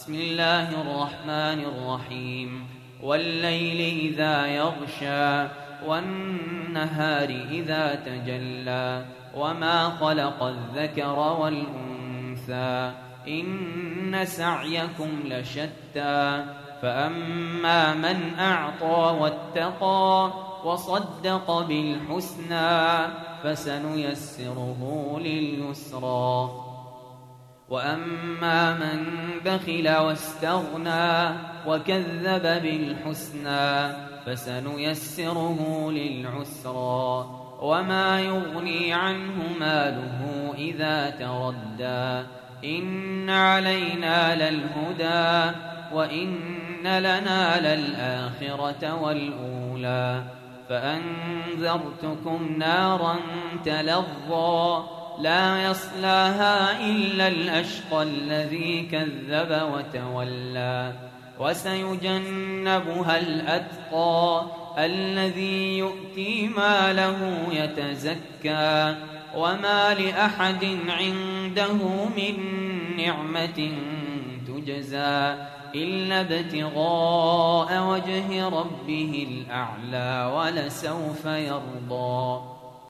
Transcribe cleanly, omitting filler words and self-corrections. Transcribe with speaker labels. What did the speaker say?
Speaker 1: بسم الله الرحمن الرحيم والليل إذا يغشى والنهار إذا تجلى وما خلق الذكر والأنثى إن سعيكم لشتى فأما من أعطى واتقى وصدق بالحسنى فسنيسره لليسرى وأما من بخل واستغنى وكذب بالحسنى فسنيسره للعسرى وما يغني عنه ماله إذا تردى إن علينا للهدى وإن لنا للآخرة والأولى فأنذرتكم نارا تلظى لا يصلاها إلا الأشقى الذي كذب وتولى وسيجنبها الأتقى الذي يؤتي ماله يتزكى وما لأحد عنده من نعمة تجزى إلا ابتغاء وجه ربه الأعلى ولسوف يرضى.